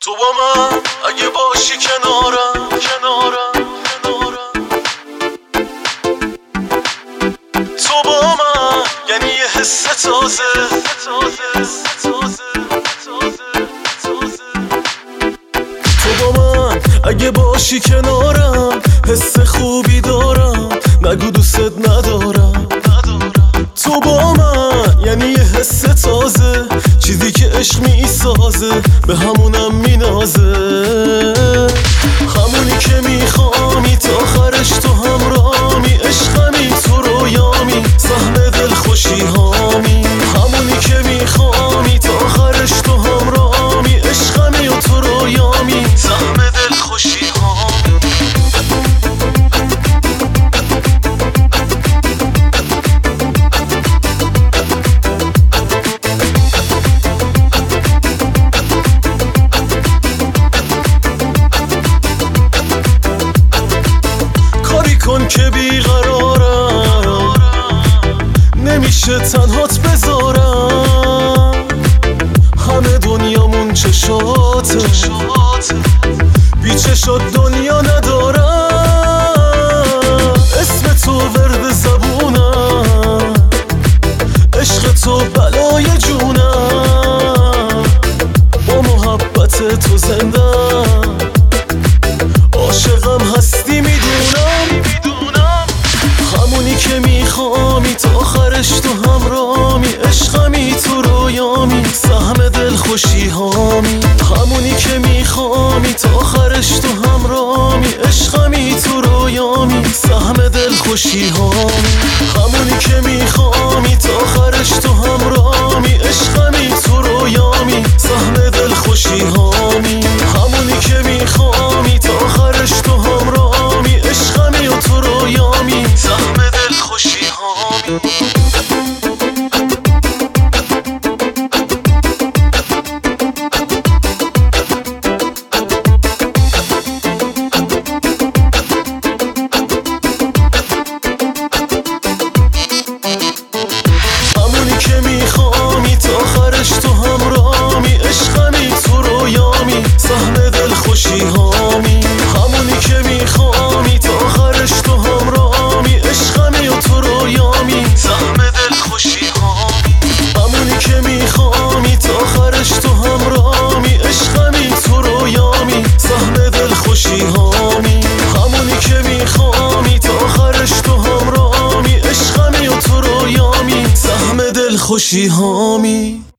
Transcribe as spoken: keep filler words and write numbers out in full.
تو با من اگه باشی کنارم کنارم کنارم تو با من یعنی یه حس تازه تازه تازه تازه تازه تو با من اگه باشی کنارم حس خوبی دارم، نگو دوست ندارم. تو با من یعنی یه حس تازه، چیزی که عشق میسازه به همونم مینازه، همونی که میخوامی تا آخرش تو همرامی، عشقمی تو رویامی، سهم دل خوشی هامی، همونی که میخوامی تا آخرش تو همرامی، عشقمی و تو رویامی، سهم دل خوشی هامی. کن که بیقرارم، نمیشه تنهات بذارم، همه دنیامون چشاته، بی چشات دنیا ندارم، اسم تو ورد زبونم، عشق تو بلای جونم، با محبت تو زندم، عاشقم هستی میدونم، همونی که میخوامی تا آخرش تو همرامی، عشقمی تو رویامی، سهم دل خوشی هامی، همونی که میخوامی تا آخرش تو همرامی، عشقمی تو رویامی، سهم دل خوشی هامی، همونی که میخوامی تا آخرش تو همرامی، عشقمی تو رویامی، سهم دل خوشی هامی، همونی که میخوامی تا آخرش تو همرامی، عشقمی و تو رویامی، سهم دل خوشی هامی. همونی که میخوامی تا آخرش تو همرامی، عشقمی تو رویامی، سهم دل خوشی هامی، همونی که میخوامی تا آخرش تو همرامی، عشقمی و تو رویامی، سهم دل خوشی هامی، همونی که میخوامی تا آخرش تو همرامی، عشقمی تو رویامی، سهم دل خوشی هامی، همونی که میخوامی تا آخرش تو همرامی، عشقمی و تو رویامی، سهم دل خوشی هامی.